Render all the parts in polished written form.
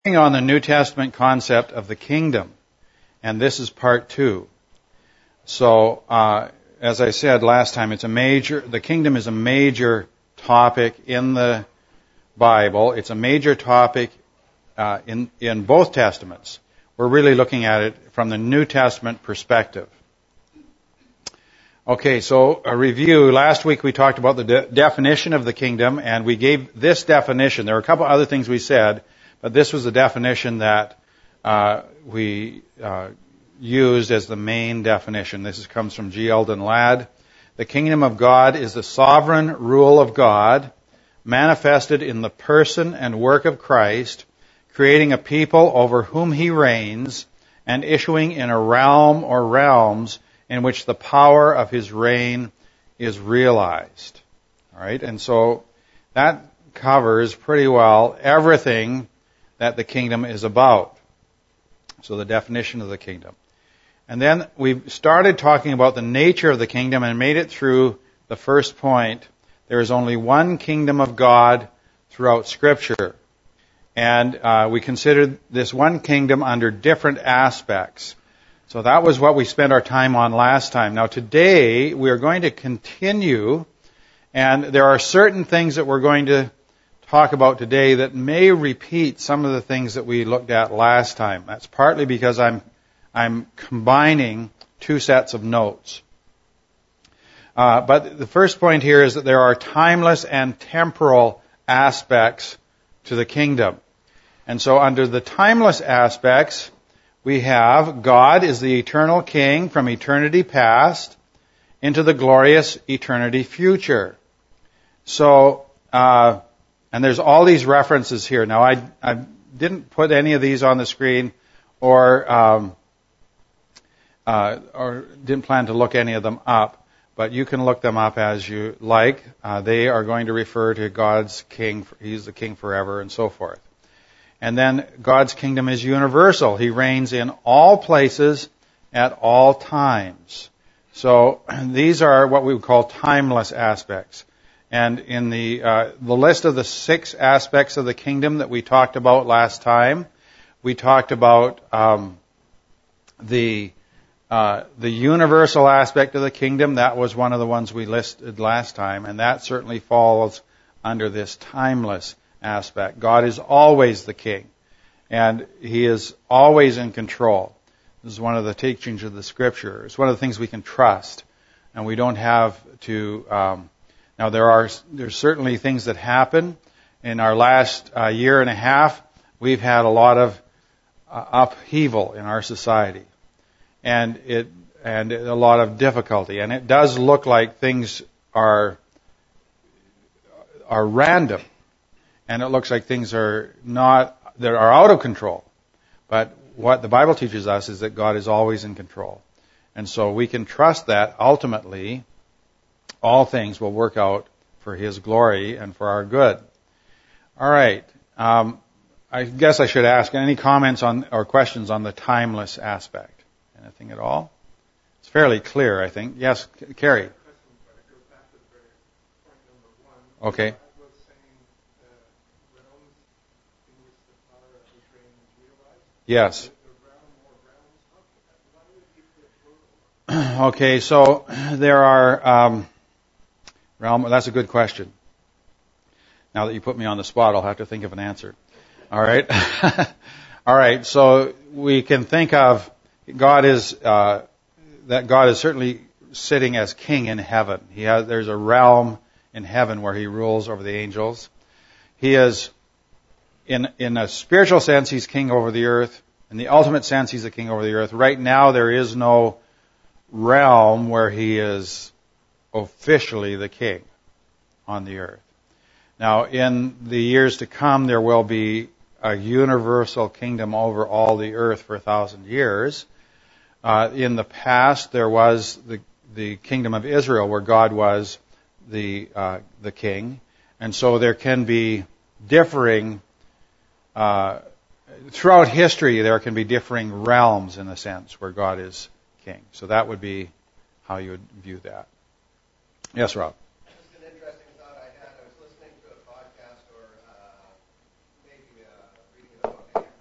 On the New Testament concept of the kingdom, and this is part 2. So, as I said last time, the kingdom is a major topic in the Bible. It's a major topic in both Testaments. We're really looking at it from the New Testament perspective. Okay, so a review. Last week we talked about the definition of the kingdom, and we gave this definition. There were a couple other things we said, but this was the definition that we used as the main definition. This comes from G. Eldon Ladd. The kingdom of God is the sovereign rule of God, manifested in the person and work of Christ, creating a people over whom he reigns, and issuing in a realm or realms in which the power of his reign is realized. All right, and so that covers pretty well everything that the kingdom is about. So the definition of the kingdom. And then we started talking about the nature of the kingdom and made it through the first point. There is only one kingdom of God throughout Scripture. And we considered this one kingdom under different aspects. So that was what we spent our time on last time. Now today we are going to continue, and there are certain things that we're going to talk about today that may repeat some of the things that we looked at last time. That's partly because I'm combining two sets of notes. But the first point here is that there are timeless and temporal aspects to the kingdom. And so under the timeless aspects, we have God is the eternal king from eternity past into the glorious eternity future. So, and there's all these references here. Now, I didn't put any of these on the screen or didn't plan to look any of them up, but you can look them up as you like. They are going to refer to God's king. He's the king forever and so forth. And then God's kingdom is universal. He reigns in all places at all times. So these are what we would call timeless aspects. And in the list of the 6 aspects of the kingdom that we talked about last time, we talked about the universal aspect of the kingdom. That was one of the ones we listed last time, and that certainly falls under this timeless aspect. God is always the king, and he is always in control. This is one of the teachings of the Scripture. It's one of the things we can trust, and we don't have to. Now there's certainly things that happen. In our last year and a half, we've had a lot of upheaval in our society, and a lot of difficulty, and it does look like things are random. And it looks like things are out of control. But what the Bible teaches us is that God is always in control. And so we can trust that ultimately all things will work out for his glory and for our good. All right. I guess I should ask any comments on or questions on the timeless aspect. Anything at all? It's fairly clear, I think. Yes, Carrie. Okay. Yes. Okay, so there are that's a good question. Now that you put me on the spot, I'll have to think of an answer. All right. All right, so we can think of God is certainly sitting as king in heaven. There's a realm in heaven where he rules over the angels. He is in a spiritual sense, he's king over the earth. In the ultimate sense, he's a king over the earth. Right now, there is no realm where he is officially the king on the earth. Now, in the years to come, there will be a universal kingdom over all the earth for 1,000 years. In the past, there was the kingdom of Israel where God was the king. And so there can be differing throughout history, there can be differing realms in a sense where God is king. So that would be how you would view that. Yes, Rob. Just an interesting thought I had. I was listening to a podcast or maybe reading about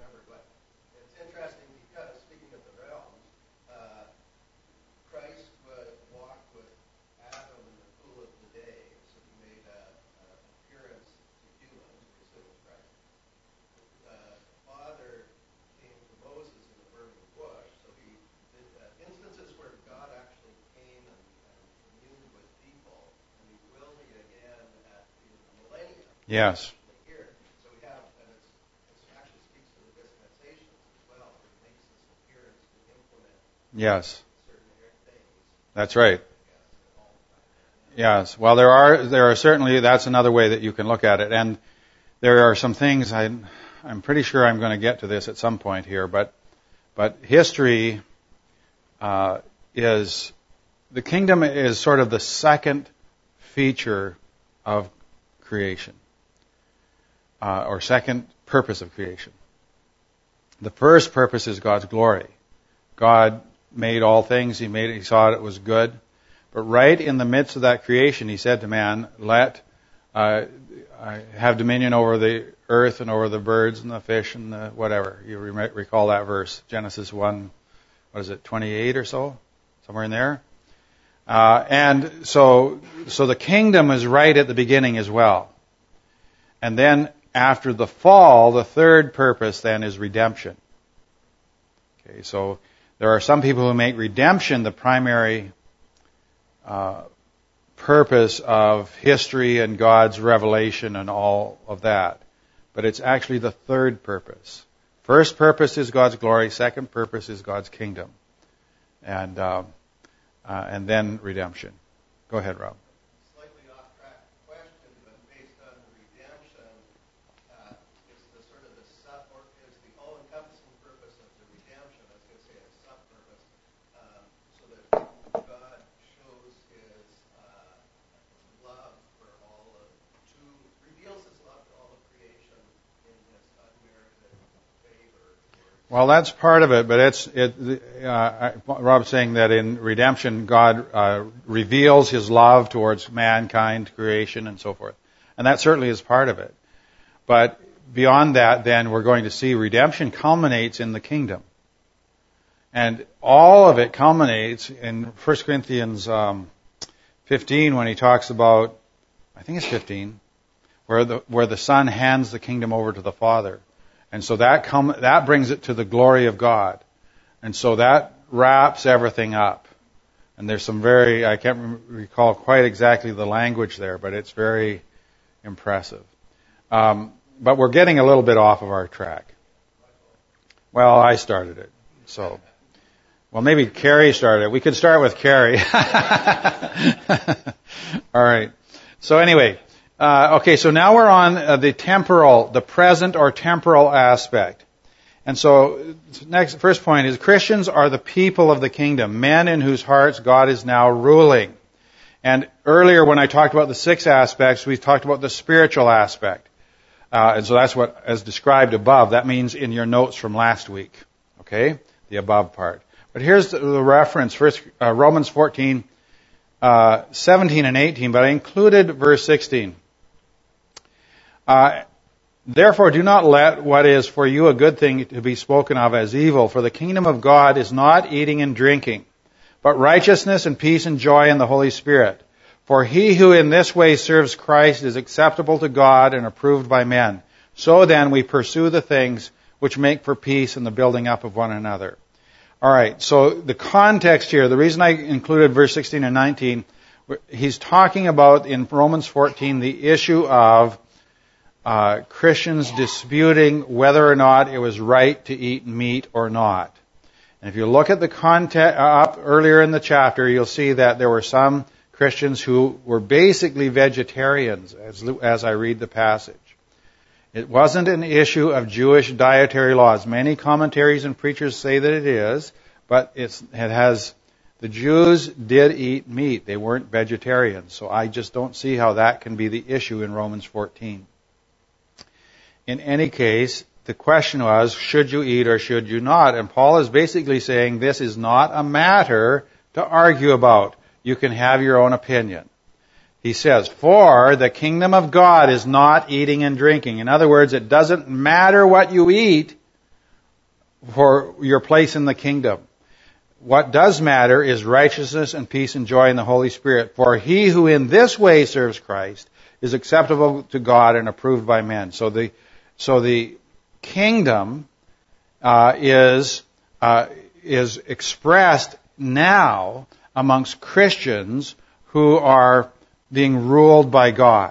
Yes. Here. So we have, and it actually speaks to the dispensations as well. It makes this appearance to implement Yes. certain things. That's right. Yes. Well, there are certainly, that's another way that you can look at it. And there are some things, I'm pretty sure I'm going to get to this at some point here, but history is, the kingdom is sort of the second feature of creation, or second purpose of creation. The first purpose is God's glory. God made all things. He saw it was good. But right in the midst of that creation, He said to man, I have dominion over the earth and over the birds and the fish and the whatever. You recall that verse, Genesis 1, 28 or so? Somewhere in there. And so the kingdom is right at the beginning as well. And then after the fall, the third purpose then is redemption. Okay, so there are some people who make redemption the primary purpose of history and God's revelation and all of that. But it's actually the third purpose. First purpose is God's glory. Second purpose is God's kingdom. And then redemption. Go ahead, Rob. Slightly off track question, but based on redemption, is the sort of is the all-encompassing purpose of the redemption, I was going to say a sub-purpose, so that God shows His love for reveals His love to all of creation in His unmerited favor. Well, that's part of it, but Rob's saying that in redemption, God reveals His love towards mankind, creation, and so forth. And that certainly is part of it. But beyond that, then, we're going to see redemption culminates in the kingdom. And all of it culminates in 1 Corinthians 15 when he talks about, I think it's 15, where the Son hands the kingdom over to the Father. And so that brings it to the glory of God. And so that wraps everything up. And there's some I can't recall quite exactly the language there, but it's very impressive. But we're getting a little bit off of our track. Well, I started it. So, well, maybe Carrie started it. We could start with Carrie. All right. So anyway, okay, so now we're on the present or temporal aspect. And so, first point is Christians are the people of the kingdom, men in whose hearts God is now ruling. And earlier when I talked about the 6 aspects, we talked about the spiritual aspect. And so that's what, as described above, that means in your notes from last week. Okay? The above part. But here's the reference, first Romans 14, 17 and 18, but I included verse 16. Therefore, do not let what is for you a good thing to be spoken of as evil, for the kingdom of God is not eating and drinking, but righteousness and peace and joy in the Holy Spirit. For he who in this way serves Christ is acceptable to God and approved by men. So then we pursue the things which make for peace and the building up of one another. All right, so the context here, the reason I included verse 16 and 19, he's talking about in Romans 14 the issue of Christians disputing whether or not it was right to eat meat or not. And if you look at the context up earlier in the chapter, you'll see that there were some Christians who were basically vegetarians, as I read the passage. It wasn't an issue of Jewish dietary laws. Many commentaries and preachers say that it is, but the Jews did eat meat. They weren't vegetarians. So I just don't see how that can be the issue in Romans 14. In any case, the question was, should you eat or should you not? And Paul is basically saying this is not a matter to argue about. You can have your own opinion. He says, for the kingdom of God is not eating and drinking. In other words, it doesn't matter what you eat for your place in the kingdom. What does matter is righteousness and peace and joy in the Holy Spirit. For he who in this way serves Christ is acceptable to God and approved by men. So the kingdom is expressed now amongst Christians who are being ruled by God.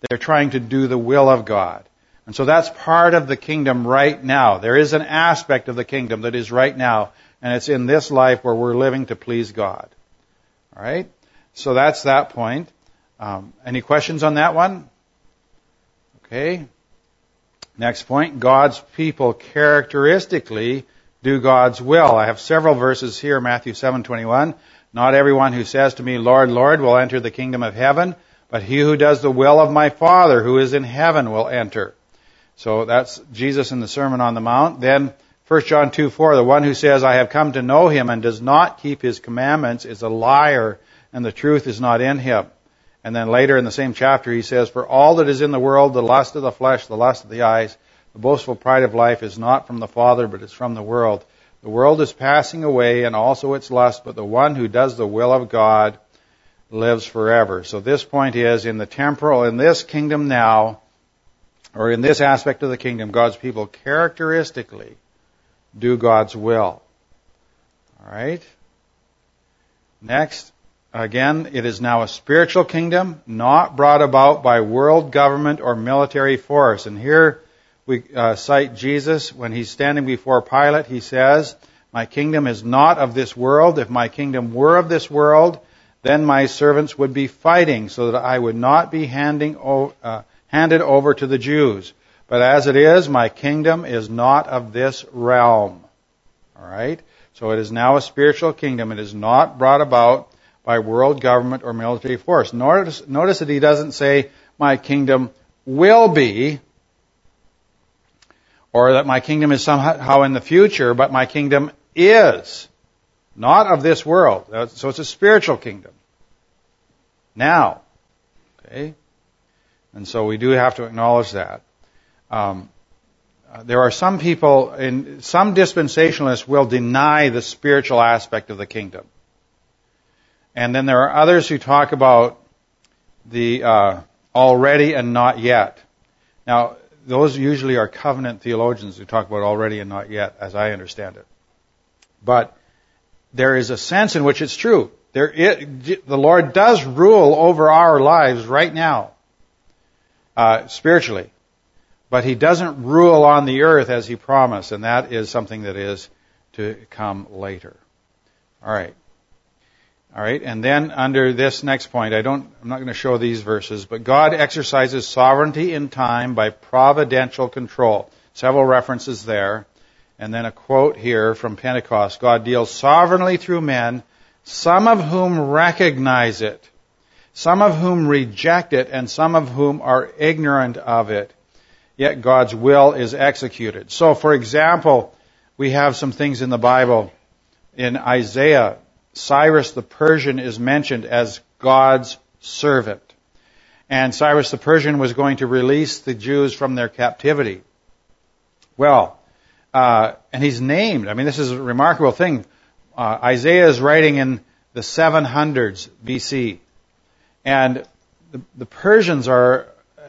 They're trying to do the will of God. And so that's part of the kingdom right now. There is an aspect of the kingdom that is right now, and it's in this life where we're living to please God. All right? So that's that point. Any questions on that one? Okay. Next point, God's people characteristically do God's will. I have several verses here, Matthew 7:21. Not everyone who says to me, Lord, Lord, will enter the kingdom of heaven, but he who does the will of my Father who is in heaven will enter. So that's Jesus in the Sermon on the Mount. Then 1 John 2:4, the one who says, I have come to know him and does not keep his commandments is a liar, and the truth is not in him. And then later in the same chapter he says, for all that is in the world, the lust of the flesh, the lust of the eyes, the boastful pride of life is not from the Father, but is from the world. The world is passing away and also its lust, but the one who does the will of God lives forever. So this point is, in the temporal, in this kingdom now, or in this aspect of the kingdom, God's people characteristically do God's will. All right? Next. Again, it is now a spiritual kingdom, not brought about by world government or military force. And here we cite Jesus when he's standing before Pilate. He says, my kingdom is not of this world. If my kingdom were of this world, then my servants would be fighting so that I would not be handed over to the Jews. But as it is, my kingdom is not of this realm. All right? So it is now a spiritual kingdom. It is not brought about by world government or military force. Notice that he doesn't say, my kingdom will be, or that my kingdom is somehow in the future, but my kingdom is not of this world. So it's a spiritual kingdom. Now. Okay? And so we do have to acknowledge that. There are some people, some dispensationalists will deny the spiritual aspect of the kingdom. And then there are others who talk about the already and not yet. Now, those usually are covenant theologians who talk about already and not yet, as I understand it. But there is a sense in which it's true. The Lord does rule over our lives right now, spiritually. But He doesn't rule on the earth as He promised, and that is something that is to come later. All right. All right, and then under this next point, I'm not going to show these verses, but God exercises sovereignty in time by providential control. Several references there. And then a quote here from Pentecost. God deals sovereignly through men, some of whom recognize it, some of whom reject it, and some of whom are ignorant of it. Yet God's will is executed. So, for example, we have some things in the Bible. In Isaiah, Cyrus the Persian is mentioned as God's servant. And Cyrus the Persian was going to release the Jews from their captivity. Well, and he's named. I mean, this is a remarkable thing. Isaiah is writing in the 700s BC. And the Persians they're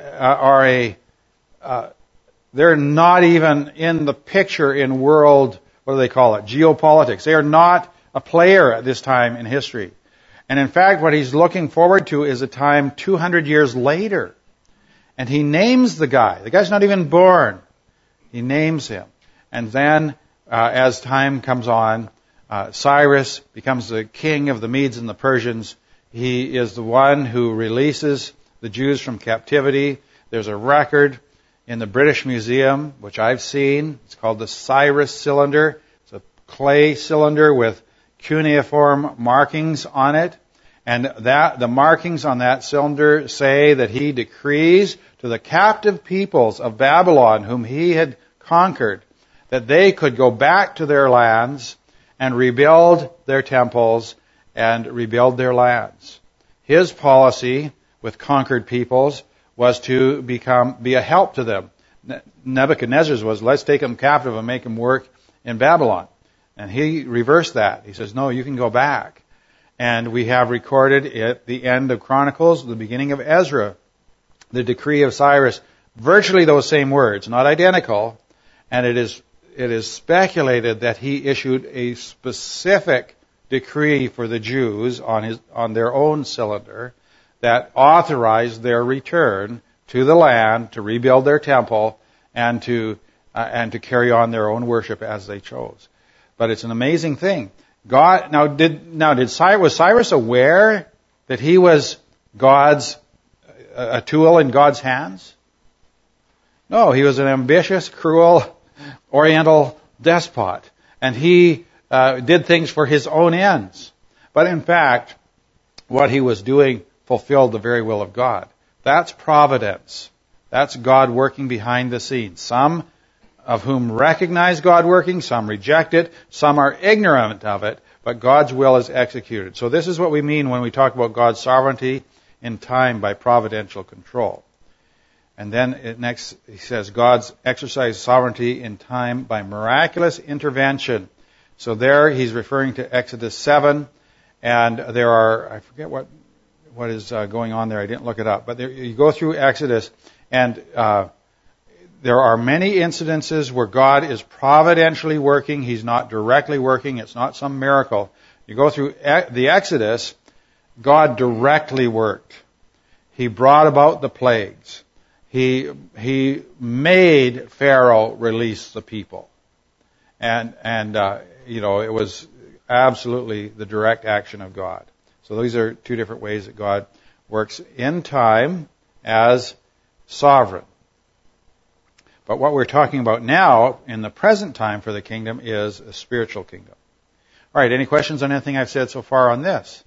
not even in the picture in world, what do they call it? Geopolitics. They are not a player at this time in history. And in fact, what he's looking forward to is a time 200 years later. And he names the guy. The guy's not even born. He names him. And then, as time comes on, Cyrus becomes the king of the Medes and the Persians. He is the one who releases the Jews from captivity. There's a record in the British Museum, which I've seen. It's called the Cyrus cylinder. It's a clay cylinder with cuneiform markings on it, and the markings on that cylinder say that he decrees to the captive peoples of Babylon, whom he had conquered, that they could go back to their lands and rebuild their temples and rebuild their lands. His policy with conquered peoples was to be a help to them. Nebuchadnezzar's was, let's take them captive and make them work in Babylon. And he reversed that. He says, no, you can go back. And we have recorded at the end of Chronicles, the beginning of Ezra, the decree of Cyrus, virtually those same words, not identical. And it is speculated that he issued a specific decree for the Jews on their own cylinder that authorized their return to the land to rebuild their temple and to carry on their own worship as they chose. But it's an amazing thing. Was Cyrus aware that he was a tool in God's hands? No, he was an ambitious, cruel, Oriental despot, and he did things for his own ends. But in fact, what he was doing fulfilled the very will of God. That's providence. That's God working behind the scenes. Some of whom recognize God working, some reject it, some are ignorant of it, but God's will is executed. So this is what we mean when we talk about God's sovereignty in time by providential control. And then next he says God's exercised sovereignty in time by miraculous intervention. So there he's referring to Exodus 7, and there are, I forget what is going on there, I didn't look it up, but you go through Exodus, and there are many incidences where God is providentially working. He's not directly working. It's not some miracle. You go through the Exodus, God directly worked. He brought about the plagues. He made Pharaoh release the people. And it was absolutely the direct action of God. So these are two different ways that God works in time as sovereign. But what we're talking about now, in the present time for the kingdom, is a spiritual kingdom. All right, any questions on anything I've said so far on this?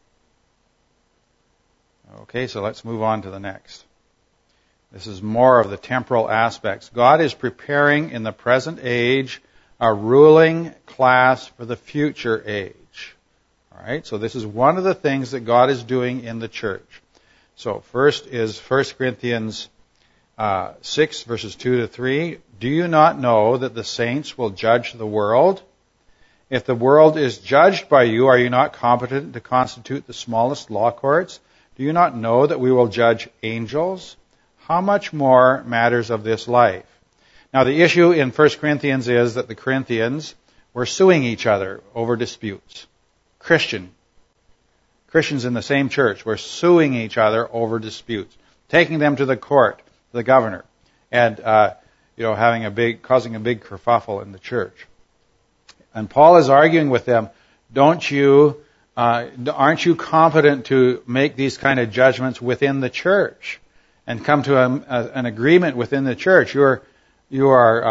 Okay, so let's move on to the next. This is more of the temporal aspects. God is preparing in the present age a ruling class for the future age. All right, so this is one of the things that God is doing in the church. So first is 1 Corinthians 6, verses 2 to 3. Do you not know that the saints will judge the world? If the world is judged by you, are you not competent to constitute the smallest law courts? Do you not know that we will judge angels? How much more matters of this life? Now the issue in 1 Corinthians is that the Corinthians were suing each other over disputes. Christians in the same church were suing each other over disputes, taking them to the court, the governor, and causing a big kerfuffle in the church. And Paul is arguing with them, aren't you competent to make these kind of judgments within the church and come to an agreement within the church? You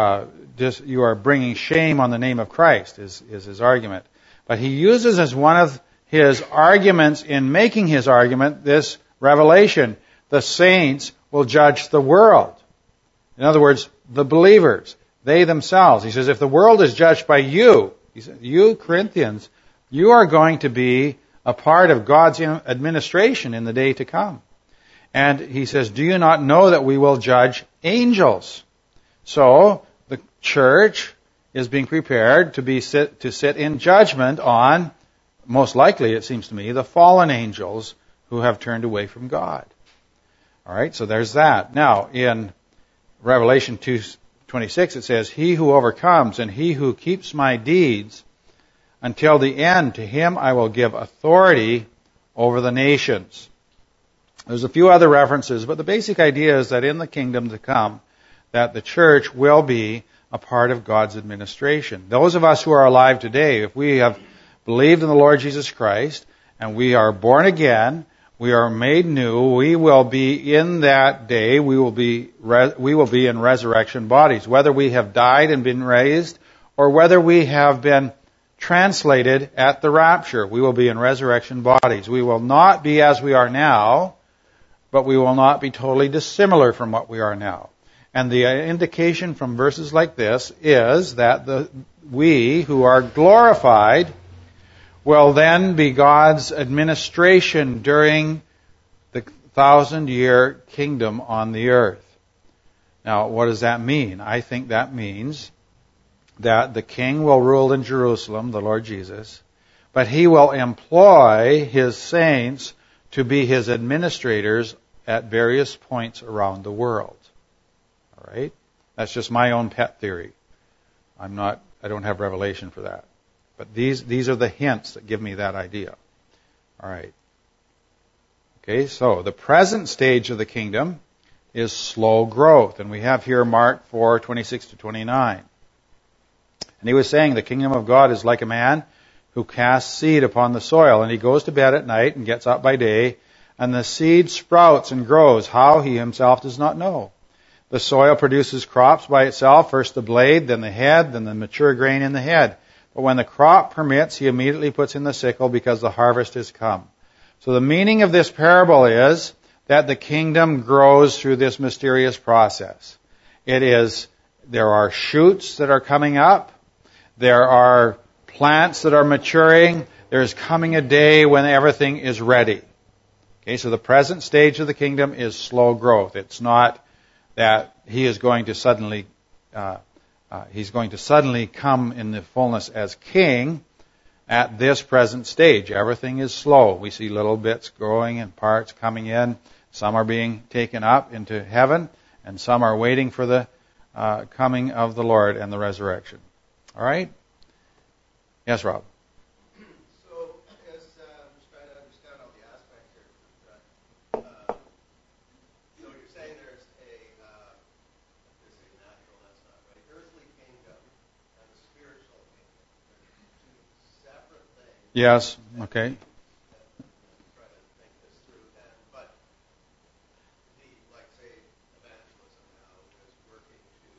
are bringing shame on the name of Christ is his argument. But he uses as one of his arguments in making his argument this revelation: the saints will judge the world. In other words, the believers, they themselves. He says, if the world is judged by you, he says, you Corinthians, you are going to be a part of God's administration in the day to come. And he says, do you not know that we will judge angels? So the church is being prepared to sit in judgment on, most likely, it seems to me, the fallen angels who have turned away from God. All right, so there's that. Now, in Revelation 2:26, it says, he who overcomes and he who keeps my deeds until the end, to him I will give authority over the nations. There's a few other references, but the basic idea is that in the kingdom to come, that the church will be a part of God's administration. Those of us who are alive today, if we have believed in the Lord Jesus Christ and we are born again, we are made new, we will be in that day, we will be in resurrection bodies. Whether we have died and been raised, or whether we have been translated at the rapture, we will be in resurrection bodies. We will not be as we are now, but we will not be totally dissimilar from what we are now. And the indication from verses like this is that we who are glorified will then be God's administration during the 1,000-year kingdom on the earth. Now, what does that mean? I think that means that the king will rule in Jerusalem, the Lord Jesus, but he will employ his saints to be his administrators at various points around the world. All right? That's just my own pet theory. I don't have revelation for that. But these are the hints that give me that idea. All right. Okay, so the present stage of the kingdom is slow growth. And we have here Mark 4:26-29. And he was saying, the kingdom of God is like a man who casts seed upon the soil, and he goes to bed at night and gets up by day, and the seed sprouts and grows, how he himself does not know. The soil produces crops by itself, first the blade, then the head, then the mature grain in the head. But when the crop permits, he immediately puts in the sickle because the harvest is come. So the meaning of this parable is that the kingdom grows through this mysterious process. There are shoots that are coming up. There are plants that are maturing. There's coming a day when everything is ready. Okay, so the present stage of the kingdom is slow growth. It's not that he is going to suddenly come in the fullness as king at this present stage. Everything is slow. We see little bits growing and parts coming in. Some are being taken up into heaven, and some are waiting for the coming of the Lord and the resurrection. All right? Yes, Rob? So, as I'm just trying to understand all the aspects here. So you're saying there's a natural, that's not right, earthly kingdom and the spiritual kingdom. They're two separate things. Yes, okay. Try to think this through. But like say, evangelism now is working to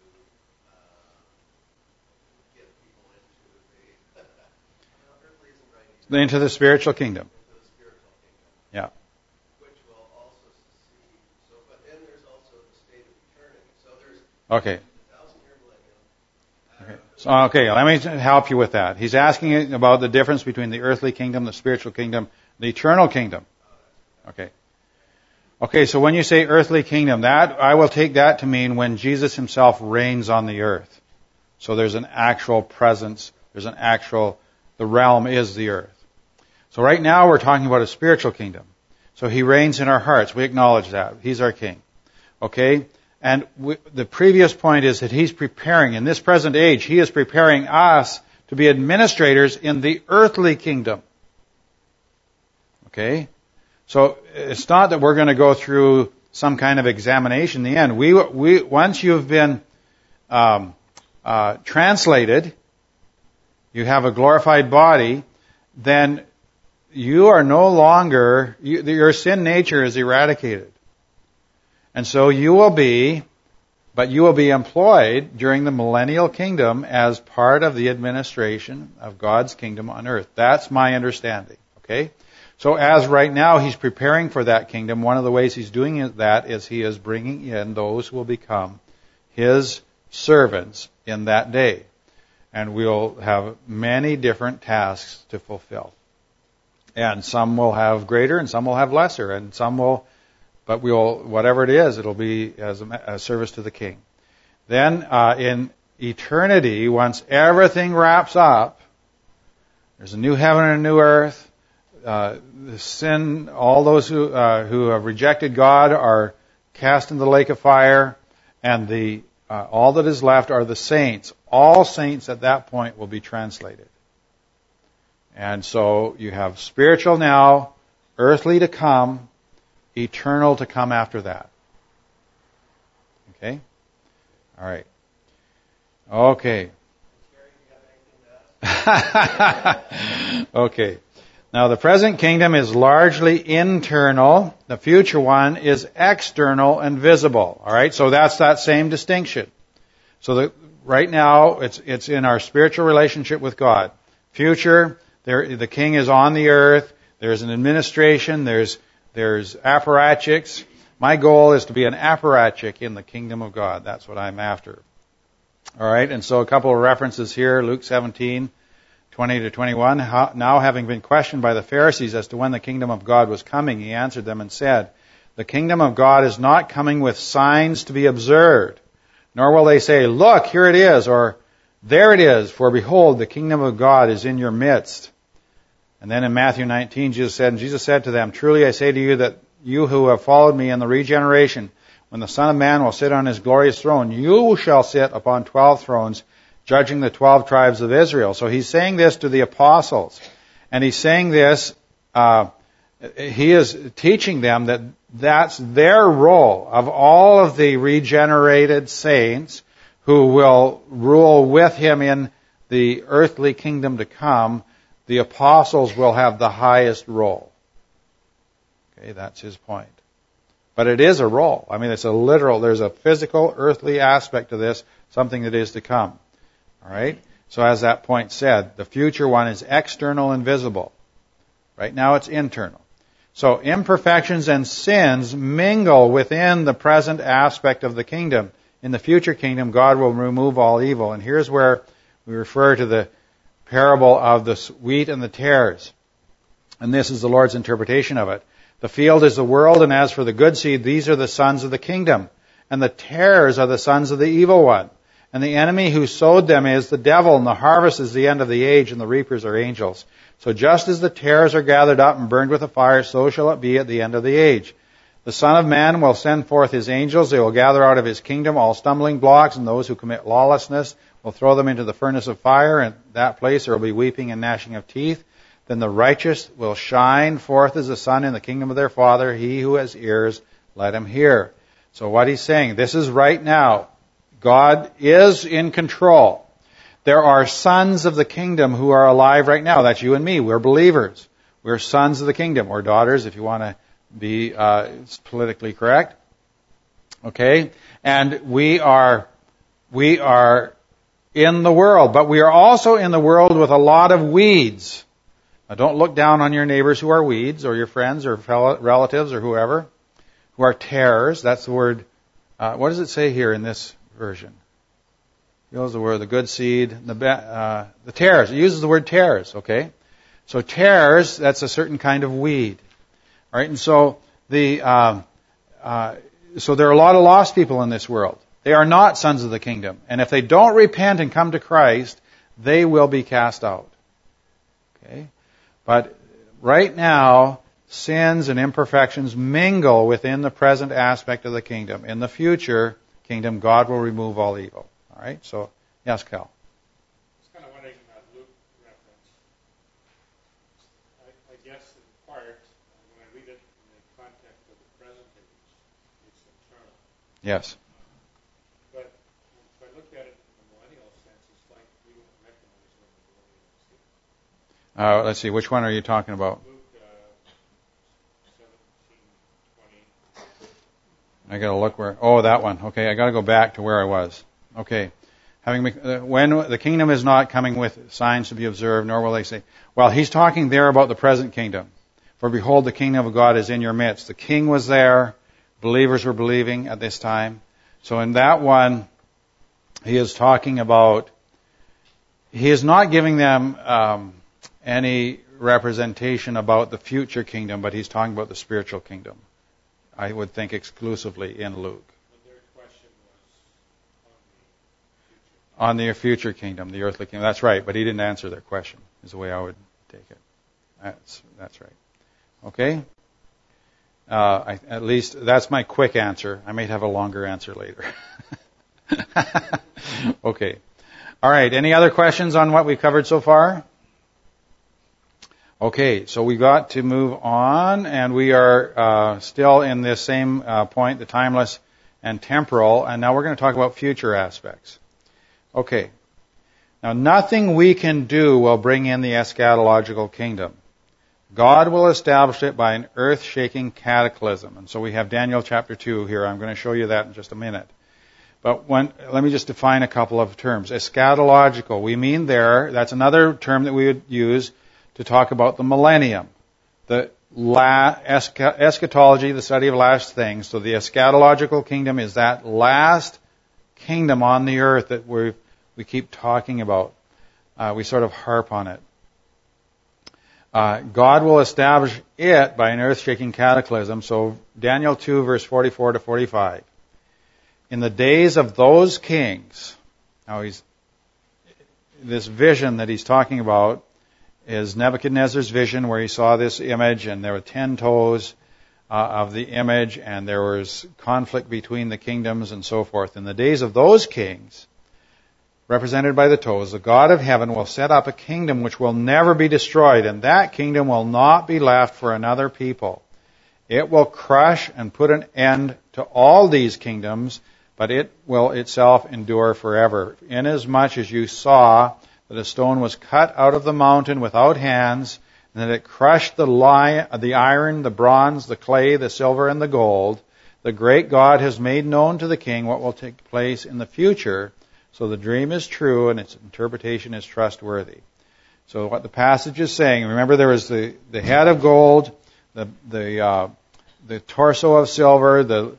get people into the earthly isn't right either. Into the spiritual kingdom. Into the spiritual kingdom. Yeah. Which will also succeed. So, but then there's also the state of eternity. So there's Okay. the 1,000-year millennium. Okay, let me help you with that. He's asking about the difference between the earthly kingdom, the spiritual kingdom, the eternal kingdom. Okay. Okay, so when you say earthly kingdom, that I will take that to mean when Jesus himself reigns on the earth. So there's an actual presence, the realm is the earth. So right now we're talking about a spiritual kingdom. So he reigns in our hearts. We acknowledge that. He's our king. Okay? And the previous point is that he's preparing, in this present age, he is preparing us to be administrators in the earthly kingdom. Okay? So it's not that we're going to go through some kind of examination in the end. Once you've been translated, you have a glorified body, then you are no longer, your sin nature is eradicated. And so you will be employed during the millennial kingdom as part of the administration of God's kingdom on earth. That's my understanding. Okay? So as right now he's preparing for that kingdom, one of the ways he's doing that is he is bringing in those who will become his servants in that day. And we'll have many different tasks to fulfill. And some will have greater and some will have lesser, and some will, but whatever it is, it'll be as a service to the king. Then in eternity, once everything wraps up, there's a new heaven and a new earth. The sin, all those who have rejected God are cast into the lake of fire, and all that is left are the saints. All saints at that point will be translated. And so you have spiritual now, earthly to come, eternal to come after that. Okay? All right. Okay. Okay. Now the present kingdom is largely internal. The future one is external and visible. All right? So that's that same distinction. So right now it's in our spiritual relationship with God. Future, the king is on the earth. There's an administration. There's apparatchiks. My goal is to be an apparatchik in the kingdom of God. That's what I'm after. All right, and so a couple of references here. Luke 17:20-21. Now having been questioned by the Pharisees as to when the kingdom of God was coming, he answered them and said, "The kingdom of God is not coming with signs to be observed, nor will they say, 'Look, here it is,' or 'There it is,' for behold, the kingdom of God is in your midst." And then in Matthew 19, Jesus said to them, "Truly I say to you that you who have followed me in the regeneration, when the Son of Man will sit on his glorious throne, you shall sit upon 12 thrones, judging the 12 tribes of Israel." So he's saying this to the apostles. And he's saying this he is teaching them that that's their role. Of all of the regenerated saints who will rule with him in the earthly kingdom to come, the apostles will have the highest role. Okay, that's his point. But it is a role. I mean, it's a literal, there's a physical, earthly aspect to this, something that is to come. All right? So as that point said, the future one is external and visible. Right now it's internal. So imperfections and sins mingle within the present aspect of the kingdom. In the future kingdom, God will remove all evil. And here's where we refer to the parable of the wheat and the tares. And this is the Lord's interpretation of it. The field is the world, and as for the good seed, these are the sons of the kingdom. And the tares are the sons of the evil one. And the enemy who sowed them is the devil, and the harvest is the end of the age, and the reapers are angels. So just as the tares are gathered up and burned with a fire, so shall it be at the end of the age. The Son of Man will send forth his angels. They will gather out of his kingdom all stumbling blocks, and those who commit lawlessness will throw them into the furnace of fire. And at that place there will be weeping and gnashing of teeth. Then the righteous will shine forth as the sun in the kingdom of their Father. He who has ears, let him hear. So what he's saying, this is right now. God is in control. There are sons of the kingdom who are alive right now. That's you and me. We're believers. We're sons of the kingdom, or daughters, if you want to be politically correct. Okay? And we are in the world, but we are also in the world with a lot of weeds. Now, don't look down on your neighbors who are weeds, or your friends, or fellow relatives, or whoever, who are tares. That's the word. What does it say here in this version? It uses the word the good seed, the tares. It uses the word tares. Okay, so tares, that's a certain kind of weed. All right, and so so there are a lot of lost people in this world. They are not sons of the kingdom, and if they don't repent and come to Christ, they will be cast out. Okay. But right now, sins and imperfections mingle within the present aspect of the kingdom. In the future kingdom, God will remove all evil. All right? So, yes, Cal. I was kind of wondering about Luke reference. I guess in part, when I read it in the context of the present age, it's eternal. Yes. But if I look at it in the millennial sense, it's like we don't recognize when the millennial is. Let's see, which one are you talking about? Luke 17:20. I got to look where. Oh, that one. Okay, I got to go back to where I was. Okay, when the kingdom is not coming with signs to be observed, nor will they say. Well, he's talking there about the present kingdom. For behold, the kingdom of God is in your midst. The king was there. Believers were believing at this time. So in that one, he is talking about. He is not giving them any representation about the future kingdom, but he's talking about the spiritual kingdom. I would think exclusively in Luke. But their question was on the future kingdom, the earthly kingdom. That's right, but he didn't answer their question, is the way I would take it. That's right. Okay? At least that's my quick answer. I may have a longer answer later. Okay. All right, any other questions on what we've covered so far? Okay, so we got to move on, and we are still in this same point, the timeless and temporal, and now we're going to talk about future aspects. Okay, now nothing we can do will bring in the eschatological kingdom. God will establish it by an earth-shaking cataclysm. And so we have Daniel chapter 2 here. I'm going to show you that in just a minute. But let me just define a couple of terms. Eschatological, we mean that's another term that we would use to talk about the millennium. The eschatology, the study of last things. So the eschatological kingdom is that last kingdom on the earth that we keep talking about. We sort of harp on it. God will establish it by an earth-shaking cataclysm. So Daniel 2, verse 44 to 45. In the days of those kings, now this vision that he's talking about is Nebuchadnezzar's vision, where he saw this image, and there were 10 toes of the image, and there was conflict between the kingdoms and so forth. In the days of those kings, represented by the toes, the God of heaven will set up a kingdom which will never be destroyed, and that kingdom will not be left for another people. It will crush and put an end to all these kingdoms, but it will itself endure forever. Inasmuch as you saw that a stone was cut out of the mountain without hands, and that it crushed the iron, the bronze, the clay, the silver, and the gold, the great God has made known to the king what will take place in the future. So the dream is true and its interpretation is trustworthy. So what the passage is saying, remember there was the head of gold, the torso of silver, the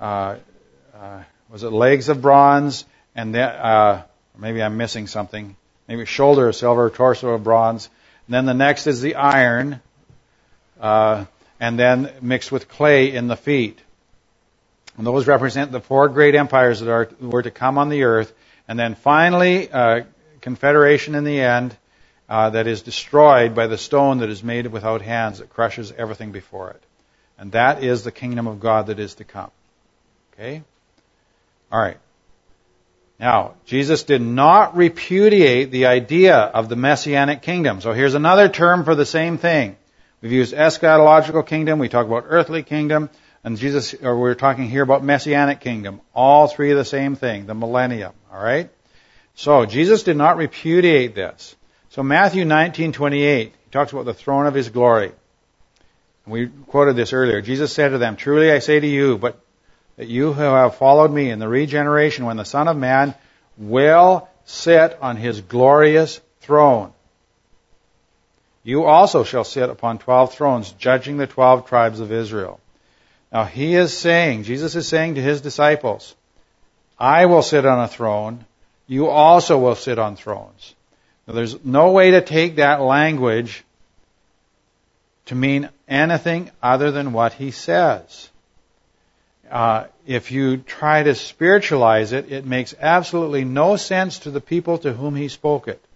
legs of bronze, and then maybe I'm missing something. Maybe shoulder of silver, torso of bronze. And then the next is the iron, and then mixed with clay in the feet. And those represent the four great empires that were to come on the earth. And then finally, confederation in the end that is destroyed by the stone that is made without hands, that crushes everything before it. And that is the kingdom of God that is to come. Okay? All right. Now, Jesus did not repudiate the idea of the Messianic kingdom. So here's another term for the same thing. We've used eschatological kingdom, we talk about earthly kingdom, and we're talking here about Messianic kingdom. All three are the same thing, the millennium. All right? So Jesus did not repudiate this. So Matthew 19:28, he talks about the throne of his glory. We quoted this earlier. Jesus said to them, "Truly I say to you, but that you who have followed me in the regeneration when the Son of Man will sit on his glorious throne. You also shall sit upon 12 thrones, judging the 12 tribes of Israel." Now Jesus is saying to his disciples, I will sit on a throne, you also will sit on thrones. Now, there's no way to take that language to mean anything other than what he says. If you try to spiritualize it, it makes absolutely no sense to the people to whom he spoke it.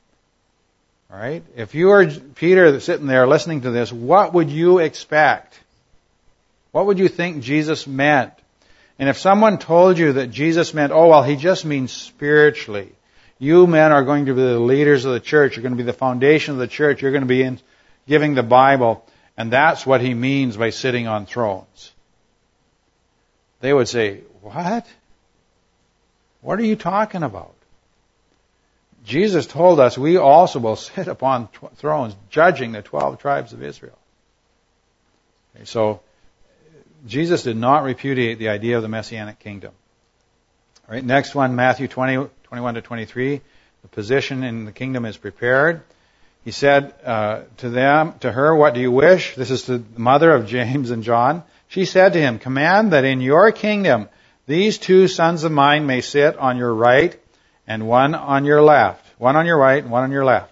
All right? If you were Peter sitting there listening to this, what would you expect? What would you think Jesus meant? And if someone told you that Jesus meant, he just means spiritually. You men are going to be the leaders of the church. You're going to be the foundation of the church. You're going to be giving the Bible. And that's what he means by sitting on thrones. They would say, what? What are you talking about? Jesus told us we also will sit upon thrones, judging the 12 tribes of Israel. Okay, so Jesus did not repudiate the idea of the Messianic kingdom. All right, next one, Matthew 20:21-23. The position in the kingdom is prepared. He said to her, "What do you wish?" This is the mother of James and John. She said to him, "Command that in your kingdom these 2 sons of mine may sit on your right and one on your left." One on your right and one on your left.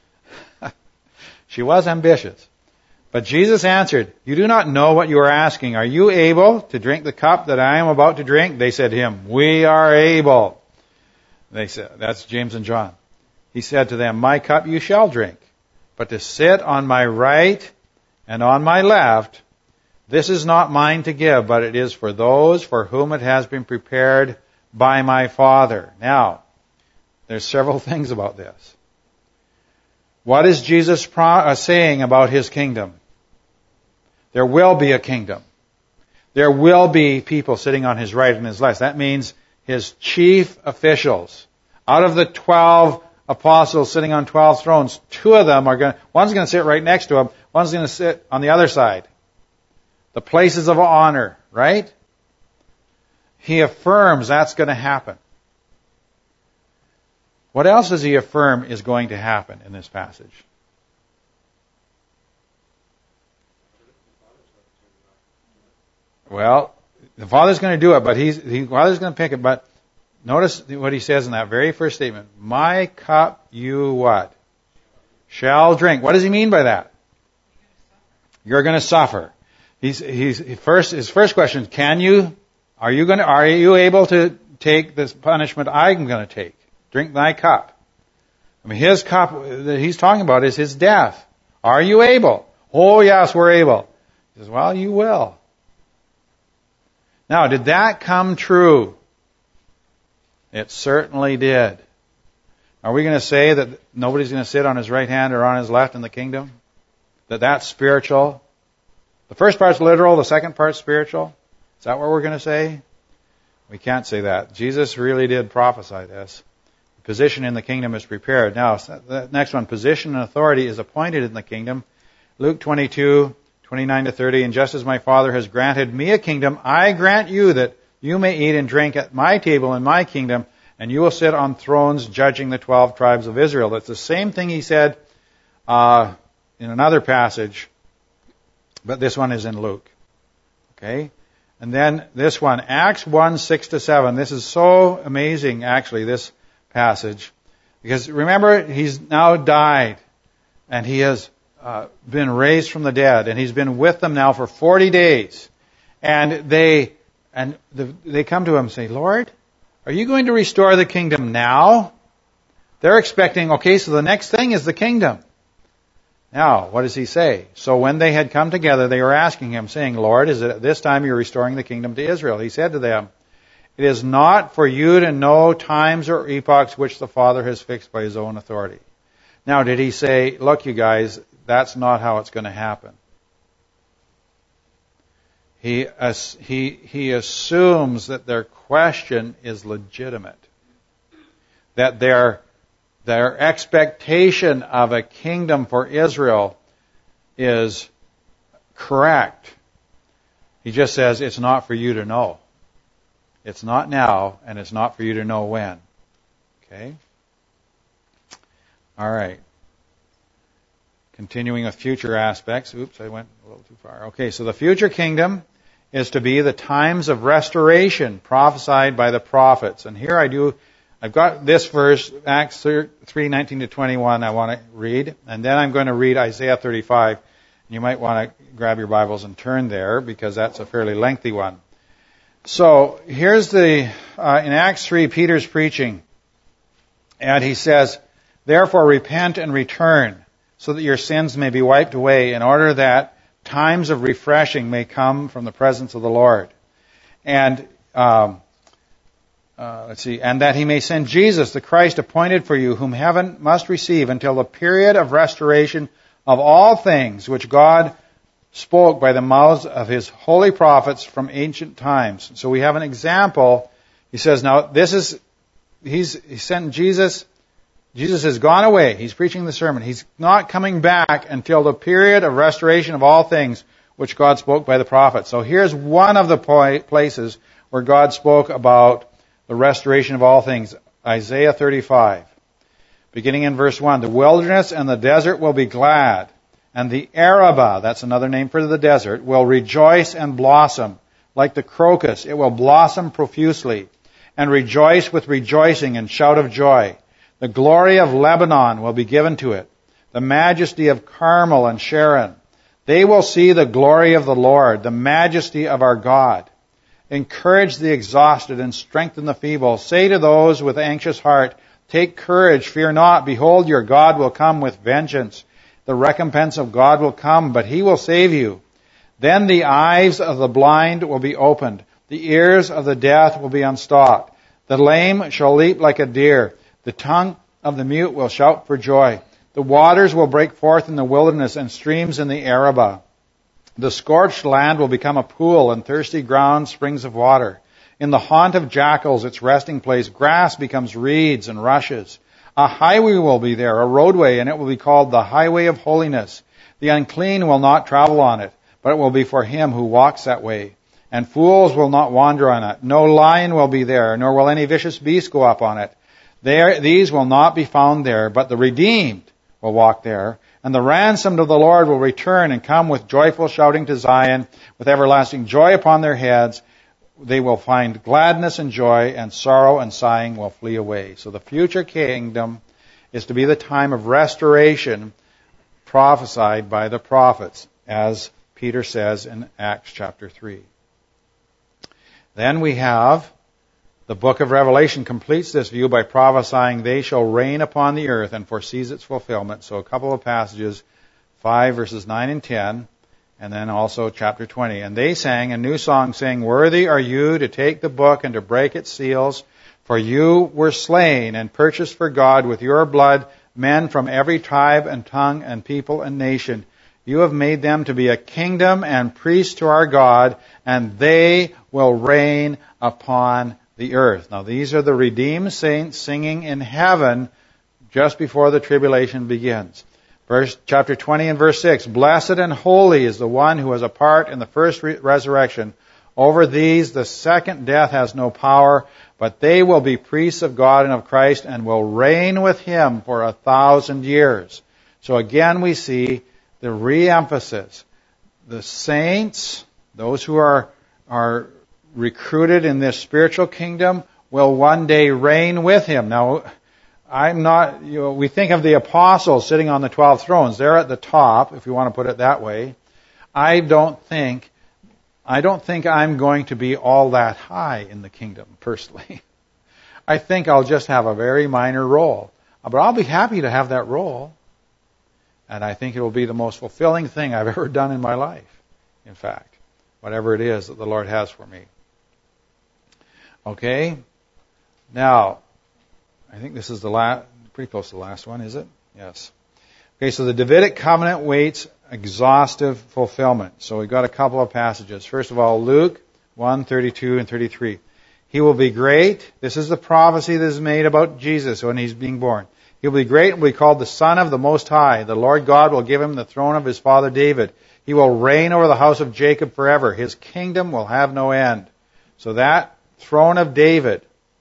She was ambitious. But Jesus answered, "You do not know what you are asking. Are you able to drink the cup that I am about to drink?" They said to him, "We are able." They said, that's James and John. He said to them, "My cup you shall drink, but to sit on my right and on my left, this is not mine to give, but it is for those for whom it has been prepared by my Father." Now, there's several things about this. What is Jesus saying about his kingdom? There will be a kingdom. There will be people sitting on his right and his left. That means his chief officials. Out of the 12 apostles sitting on 12 thrones, 2 of them one's going to sit right next to him, one's going to sit on the other side. The places of honor, right? He affirms that's going to happen. What else does he affirm is going to happen in this passage? Well, the Father's going to do it, but the Father's going to pick it. But notice what he says in that very first statement. "My cup you what? Shall drink." What does he mean by that? You're going to suffer. His first question, are you able to take this punishment I'm going to take? Drink thy cup. I mean, his cup that he's talking about is his death. Are you able? Oh, yes, we're able. He says, well, you will. Now, did that come true? It certainly did. Are we going to say that nobody's going to sit on his right hand or on his left in the kingdom? That that's spiritual? The first part's literal, the second part's spiritual? Is that what we're going to say? We can't say that. Jesus really did prophesy this. The position in the kingdom is prepared. Now, the next one, position and authority is appointed in the kingdom. Luke 22:29-30, and just as my Father has granted me a kingdom, I grant you that you may eat and drink at my table in my kingdom, and you will sit on thrones judging the 12 tribes of Israel. That's the same thing he said in another passage, but this one is in Luke. Okay? And then this one, Acts 1:6-7. This is so amazing, actually, this passage. Because remember, he's now died, and he has been raised from the dead, and he's been with them now for 40 days. And they come to him and say, Lord, are you going to restore the kingdom now? They're expecting, okay, so the next thing is the kingdom. Now, what does he say? So when they had come together, they were asking him, saying, Lord, is it at this time you're restoring the kingdom to Israel? He said to them, it is not for you to know times or epochs which the Father has fixed by his own authority. Now, did he say, look, you guys, that's not how it's going to happen? He assumes that their question is legitimate, that their expectation of a kingdom for Israel is correct. He just says, it's not for you to know. It's not now, and it's not for you to know when. Okay? All right. Continuing with future aspects. Oops, I went a little too far. Okay, so the future kingdom is to be the times of restoration prophesied by the prophets. And here I've got this verse, Acts 3:19-21, I want to read. And then I'm going to read Isaiah 35. You might want to grab your Bibles and turn there, because that's a fairly lengthy one. So here's in Acts 3, Peter's preaching. And he says, therefore repent and return, so that your sins may be wiped away, in order that times of refreshing may come from the presence of the Lord. And and that he may send Jesus, the Christ appointed for you, whom heaven must receive until the period of restoration of all things which God spoke by the mouths of his holy prophets from ancient times. So we have an example. He says, now he's sent Jesus. Jesus has gone away. He's preaching the sermon. He's not coming back until the period of restoration of all things which God spoke by the prophets. So here's one of the places where God spoke about the restoration of all things. Isaiah 35. Beginning in verse 1. The wilderness and the desert will be glad, and the Arabah, that's another name for the desert, will rejoice and blossom. Like the crocus, it will blossom profusely, and rejoice with rejoicing and shout of joy. The glory of Lebanon will be given to it, the majesty of Carmel and Sharon. They will see the glory of the Lord, the majesty of our God. Encourage the exhausted and strengthen the feeble. Say to those with anxious heart, take courage, fear not. Behold, your God will come with vengeance. The recompense of God will come, but he will save you. Then the eyes of the blind will be opened. The ears of the deaf will be unstopped. The lame shall leap like a deer. The tongue of the mute will shout for joy. The waters will break forth in the wilderness and streams in the Arabah. The scorched land will become a pool, and thirsty ground springs of water. In the haunt of jackals, its resting place, grass becomes reeds and rushes. A highway will be there, a roadway, and it will be called the highway of holiness. The unclean will not travel on it, but it will be for him who walks that way. And fools will not wander on it. No lion will be there, nor will any vicious beast go up on it. These will not be found there, but the redeemed will walk there. And the ransomed of the Lord will return and come with joyful shouting to Zion, with everlasting joy upon their heads. They will find gladness and joy, and sorrow and sighing will flee away. So the future kingdom is to be the time of restoration prophesied by the prophets, as Peter says in Acts chapter 3. Then we have the book of Revelation completes this view by prophesying they shall reign upon the earth, and foresees its fulfillment. So a couple of passages, 5 verses 9 and 10, and then also chapter 20. And they sang a new song saying, worthy are you to take the book and to break its seals, For you were slain and purchased for God with your blood men from every tribe and tongue and people and nation. You have made them to be a kingdom and priests to our God, and they will reign upon the earth. Now these are the redeemed saints singing in heaven just before the tribulation begins. Chapter 20 and verse 6, Blessed and holy is the one who has a part in the first resurrection. Over these the second death has no power, but they will be priests of God and of Christ and will reign with Him for 1,000 years. So again we see the re-emphasis. The saints, those who are recruited in this spiritual kingdom, will one day reign with Him. Now, we think of the apostles sitting on the 12 thrones. They're at the top, if you want to put it that way. I don't think I'm going to be all that high in the kingdom, personally. I think I'll just have a very minor role. But I'll be happy to have that role. And I think it will be the most fulfilling thing I've ever done in my life, in fact, whatever it is that the Lord has for me. Okay? Now, I think this is pretty close to the last one, is it? Yes. Okay, so the Davidic covenant waits exhaustive fulfillment. So we've got a couple of passages. First of all, Luke 1:32 and 33. He will be great. This is the prophecy that is made about Jesus when He's being born. He will be great and will be called the Son of the Most High. The Lord God will give Him the throne of His father David. He will reign over the house of Jacob forever. His kingdom will have no end. So that throne of David,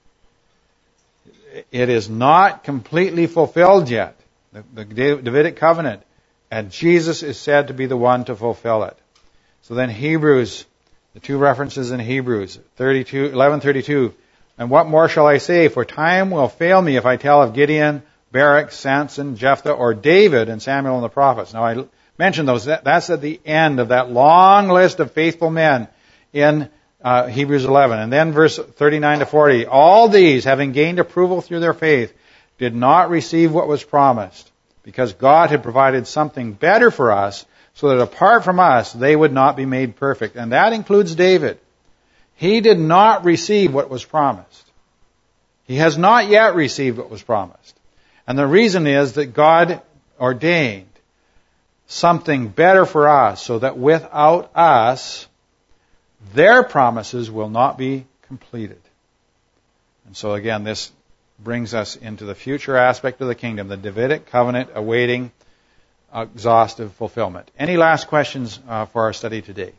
it is not completely fulfilled yet. The Davidic covenant. And Jesus is said to be the one to fulfill it. So then Hebrews, the two references in Hebrews 11:32. And what more shall I say? For time will fail me if I tell of Gideon, Barak, Samson, Jephthah, or David, and Samuel and the prophets. Now I mentioned those. That's at the end of that long list of faithful men in Hebrews 11. And then verse 39 to 40. All these, having gained approval through their faith, did not receive what was promised, because God had provided something better for us, so that apart from us, they would not be made perfect. And that includes David. He did not receive what was promised. He has not yet received what was promised. And the reason is that God ordained something better for us, so that without us, their promises will not be completed. And so again, this brings us into the future aspect of the kingdom, the Davidic covenant awaiting exhaustive fulfillment. Any last questions for our study today?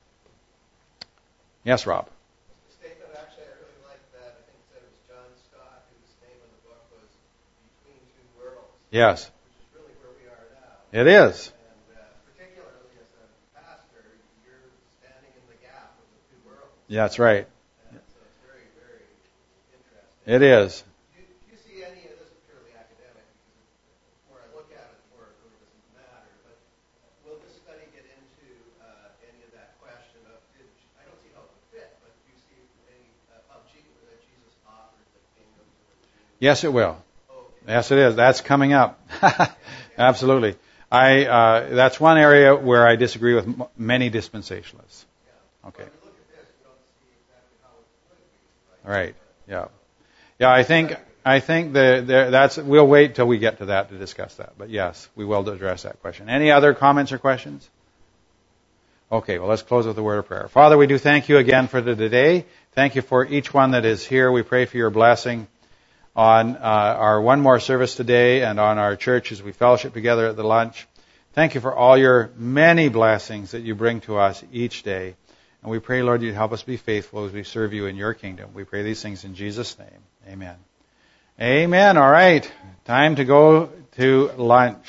Yes, Rob. The statement, actually, I really like that. I think it said it was John Stott, whose name in the book was Between Two Worlds. Yes. Which is really where we are now. It is. And particularly as a pastor, you're standing in the gap of the two worlds. Yeah, that's right. And so it's very, very interesting. It is. Do you see any of this purely academic? Because the more I look at it, the more it really doesn't matter. But will this study get into any of that question of, I don't see how it would fit, but do you see any how Jesus offered the kingdom to the Jews? Yes, it will. Okay. Yes, it is. That's coming up. Absolutely. That's one area where I disagree with many dispensationalists. Yeah. Okay. When you look at this, you don't see exactly how it would be. Right. Yeah. Yeah, I think that's, we'll wait till we get to that to discuss that. But yes, we will address that question. Any other comments or questions? Okay, well, let's close with a word of prayer. Father, we do thank you again for today. Thank you for each one that is here. We pray for your blessing on our one more service today and on our church as we fellowship together at the lunch. Thank you for all your many blessings that you bring to us each day. And we pray, Lord, you'd help us be faithful as we serve you in your kingdom. We pray these things in Jesus' name. Amen. Amen. All right. Time to go to lunch.